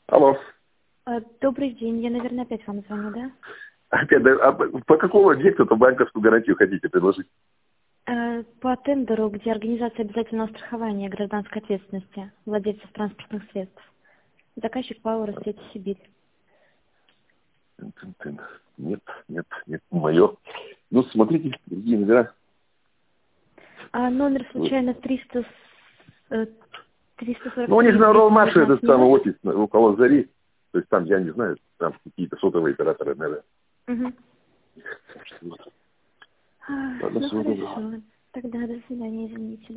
Алло. Добрый день, я, наверное, опять вам звоню, да? Опять, да, а по какому объекту-то банковскую гарантию хотите предложить? По тендеру, где организация обязательного страхования гражданской ответственности владельцев транспортных средств. Заказчик ПАО «Россеть Сибирь». Нет, мое. Ну, смотрите, другие номера. А номер случайно 340. Ну, у них на Ролмаше этот самый офис, около Зари. То есть там, я не знаю, там какие-то сотовые операторы, наверное. Угу. Ладно, Ну всего доброго. хорошо. Тогда до свидания, извините.